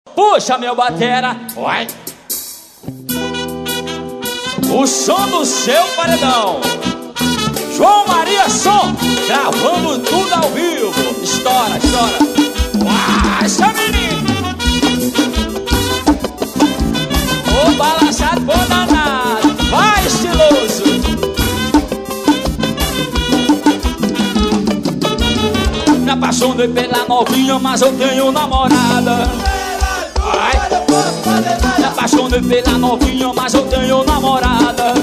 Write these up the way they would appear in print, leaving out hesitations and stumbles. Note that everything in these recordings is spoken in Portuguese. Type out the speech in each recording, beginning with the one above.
Puxa meu batera, vai. O som do seu paredão. João Maria Som, gravando tudo ao vivo. Estoura, estoura. Vai, seu menino. Ô balançado, bom danado. Vai, estiloso. Me apaixonei pela novinha, mas eu tenho namorada. Me apaixonei pela novinha, mas eu tenho namorada.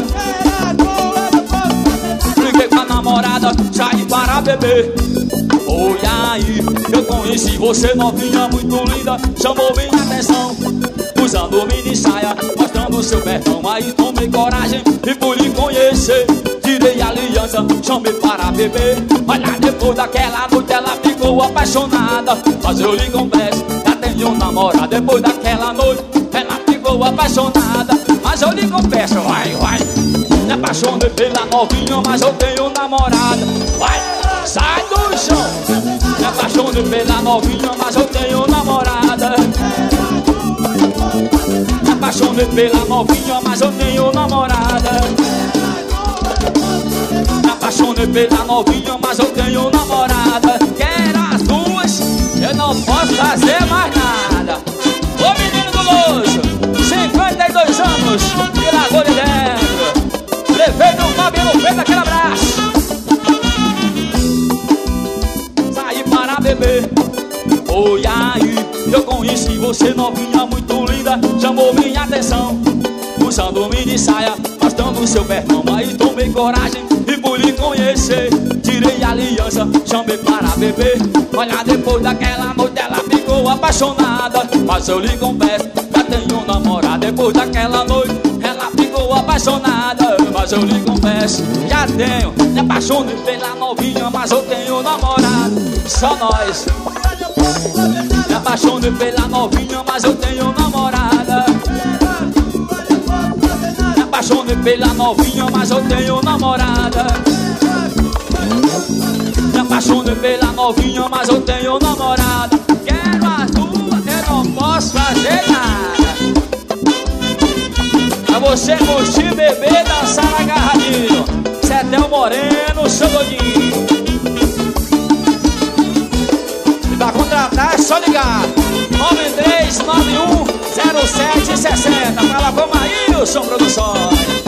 Briguei com a namorada, saí para beber. Oi, aí, eu conheci você novinha, muito linda. Chamou minha atenção, usando mini saia, mostrando seu pertão. Aí tomei coragem e fui lhe conhecer. Tirei a aliança, chamei para beber. Olha, depois daquela noite ela ficou apaixonada. Mas eu lhe confesso, já tenho namorado. Depois daquela noite ela ficou apaixonada. Mas eu lhe confesso, vai, vai. Me apaixonei pela novinha, mas eu tenho namorada. Vai, sai do chão. Me apaixonei pela novinha, mas eu tenho namorada. Me apaixonei pela novinha, mas eu tenho namorada. Me apaixonei pela novinha, mas eu tenho namorada. Quero as duas, eu não posso fazer mais nada. Ô menino guloso, 52 anos, de Lagoa de Dentro. Prefeito do cabelo feito, aquele abraço. Saí para beber. Oi, aí, eu conheci você novinha, muito linda. Chamou minha atenção, usando mini saia, mostrando seu pertão. Aí tomei coragem e fui lhe conhecer. Tirei a aliança, chamei para beber. Olha, depois daquela noite ela ficou apaixonada. Mas eu lhe confesso, já tenho namorado. Depois daquela noite ela ficou apaixonada. Mas eu lhe confesso, já tenho. Me apaixonei pela novinha, mas eu tenho namorado. Só nós. Me apaixonei pela novinha, mas eu tenho namorada. Me apaixonei pela novinha, mas eu tenho namorada. Me apaixonei pela novinha, mas eu tenho namorada. Quero as duas, eu não posso fazer nada. Pra você curtir, beber, dançar agarradinho. Cetel Moreno, seu doidinho. E pra contratar é só ligar 93910760. Fala com Maílson Produções.